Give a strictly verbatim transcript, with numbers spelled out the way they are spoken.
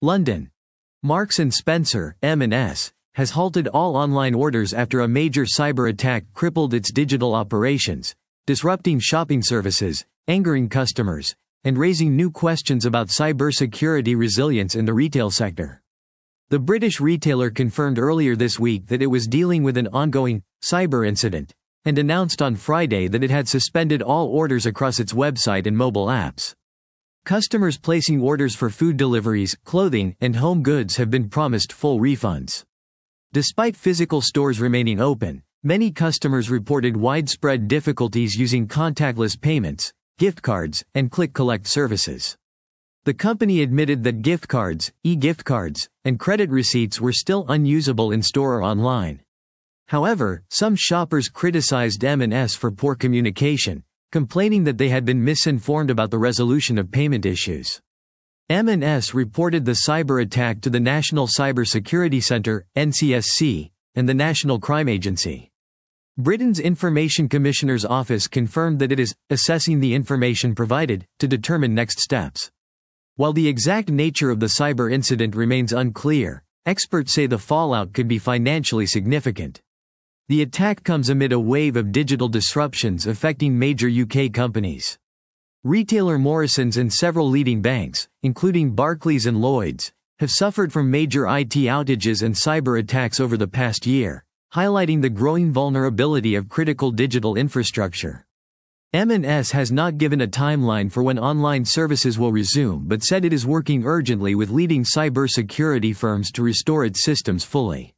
London. Marks and Spencer (M and S) has halted all online orders after a major cyber attack crippled its digital operations, disrupting shopping services, angering customers, and raising new questions about cybersecurity resilience in the retail sector. The British retailer confirmed earlier this week that it was dealing with an ongoing cyber incident, and announced on Friday that it had suspended all orders across its website and mobile apps. Customers placing orders for food deliveries, clothing, and home goods have been promised full refunds. Despite physical stores remaining open, many customers reported widespread difficulties using contactless payments, gift cards, and click-collect services. The company admitted that gift cards, e-gift cards, and credit receipts were still unusable in store or online. However, some shoppers criticized M and S for poor communication, complaining that they had been misinformed about the resolution of payment issues. M and S reported the cyber attack to the National Cybersecurity Centre, N C S C, and the National Crime Agency. Britain's Information Commissioner's Office confirmed that it is assessing the information provided to determine next steps. While the exact nature of the cyber incident remains unclear, experts say the fallout could be financially significant. The attack comes amid a wave of digital disruptions affecting major U K companies. Retailer Morrisons and several leading banks, including Barclays and Lloyds, have suffered from major I T outages and cyber attacks over the past year, highlighting the growing vulnerability of critical digital infrastructure. M and S has not given a timeline for when online services will resume but said it is working urgently with leading cybersecurity firms to restore its systems fully.